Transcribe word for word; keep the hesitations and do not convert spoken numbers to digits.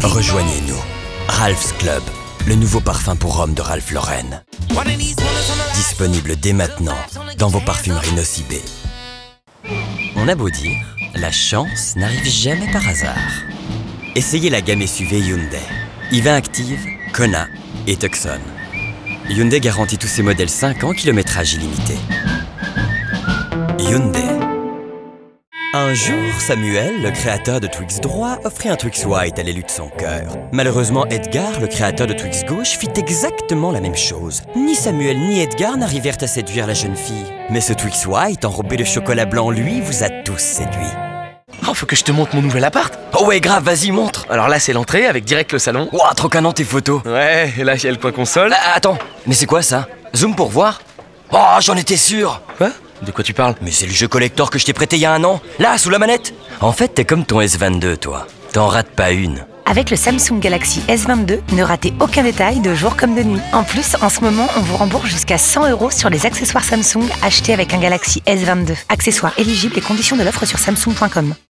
Rejoignez-nous. Ralph's Club, le nouveau parfum pour hommes de Ralph Lauren. Disponible dès maintenant dans vos parfumeries Nocibé. On a beau dire, la chance n'arrive jamais par hasard. Essayez la gamme S U V Hyundai. I vingt Active, Kona et Tucson. Hyundai garantit tous ses modèles cinq ans, kilométrage illimité. Hyundai. Un jour, Samuel, le créateur de Twix droit, offrit un Twix white à l'élu de son cœur. Malheureusement, Edgar, le créateur de Twix gauche, fit exactement la même chose. Ni Samuel ni Edgar n'arrivèrent à séduire la jeune fille. Mais ce Twix white, enrobé de chocolat blanc, lui, vous a tous séduit. Oh, faut que je te montre mon nouvel appart. Oh ouais, grave, vas-y, montre. Alors là, c'est l'entrée avec direct le salon. Ouah, trop canon tes photos. Ouais, et là, il y a le coin console. Ah, attends, mais c'est quoi ça? Zoom pour voir? Oh, j'en étais sûr. Quoi? De quoi tu parles? Mais c'est le jeu collector que je t'ai prêté il y a un an. Là, sous la manette. En fait, t'es comme ton S vingt-deux, toi. T'en rates pas une. Avec le Samsung Galaxy S vingt-deux, ne ratez aucun détail de jour comme de nuit. En plus, en ce moment, on vous rembourse jusqu'à cent euros sur les accessoires Samsung achetés avec un Galaxy S vingt-deux. Accessoires éligibles et conditions de l'offre sur samsung point com.